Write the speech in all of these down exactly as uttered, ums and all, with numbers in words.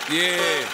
Yeah.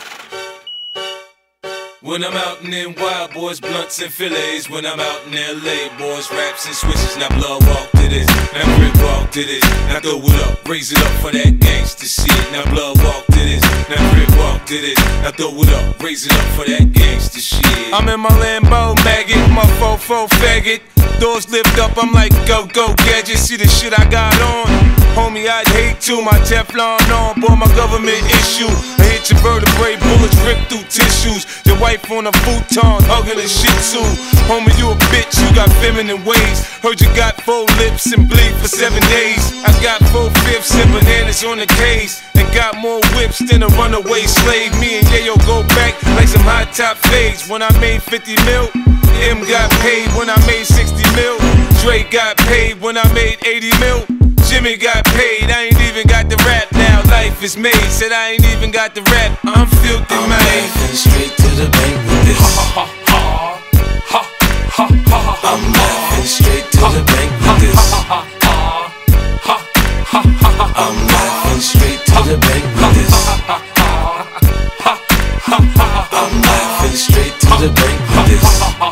When I'm out in them wild boys, blunts and fillets. When I'm out in L A, boys, raps and switches. Now blood walk to this, now brick walk to this. Now throw it up, raise it up for that gangsta shit. Now blood walk to this, now brick walk to this. Now throw it up, raise it up for that gangsta shit. I'm in my Lambo maggot, my fofo faggot. Doors lift up, I'm like go go gadget. See the shit I got on, homie, I'd hate to. My Teflon on, boy, my government issue. I hit your vertebrae, bullets rip through tissues. Your wife on a futon, hugging a shih tzu. Homie, you a bitch, you got feminine ways. Heard you got four lips and bleed for seven days. I got four fifths and bananas on the case. And got more whips than a runaway slave. Me and Yayo go back like some high top fades. When I made fifty mil, M got paid when I made sixty mil. Dre got paid when I made eighty mil. Jimmy got paid, I ain't even got the rap now. Life is made, said I ain't even got the rap. I'm filthy, I'm man. I'm laughing straight to the bank with this. Ha ha ha ha ha ha ha. I'm laughing straight to the bank with this. Ha ha ha ha ha ha. I'm laughing straight to the bank with this. Ha ha ha ha ha. I'm laughing straight to the bank with this.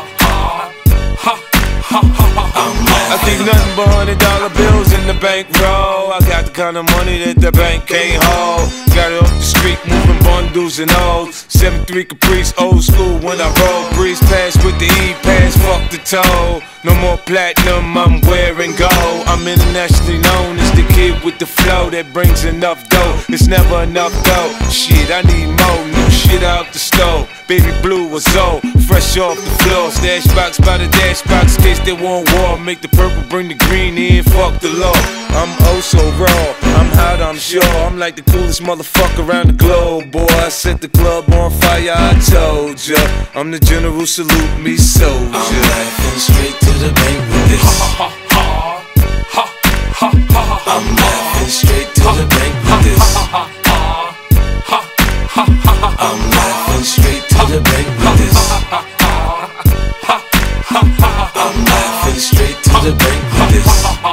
I think nothing but hundred dollar bills in the bankroll. I got the kind of money that the bank can't hold. Got it off the street, moving bundles and O's. seven three Caprice, old school when I roll. Breeze pass with the E-pass, fuck the toll. No more platinum, I'm wearing gold. I'm internationally known as the kid with the flow that brings enough dough. It's never enough dough. Shit, I need more new shit out the stove. Baby blue was old, fresh off the floor. Stash box by the dash box, case they want war. Make the purple, bring the green in, fuck the law. I'm oh so raw, I'm hot, I'm sure. I'm like the coolest motherfucker around the globe, boy. I set the club on fire, I told ya. I'm the general, salute me, soldier. I'm laughing straight to the bank with this. Ha ha ha ha ha ha. I'm laughing straight to the bank with this. Ha ha ha ha ha ha. I'm laughing straight to the bank with this. Ha ha ha ha ha. I'm laughing straight to the bank with this.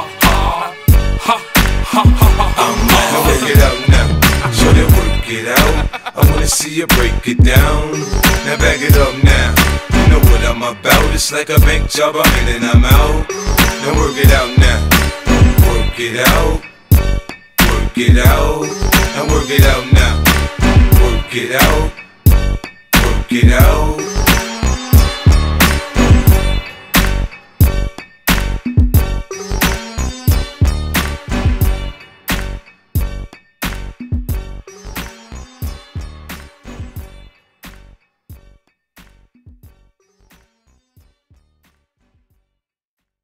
Now work it out now, show them work it out. I wanna see you break it down. Now back it up now, you know what I'm about. It's like a bank job, I'm in and I'm out. Now work it out now, work it out, work it out. Now work it out now, work it out, work it out.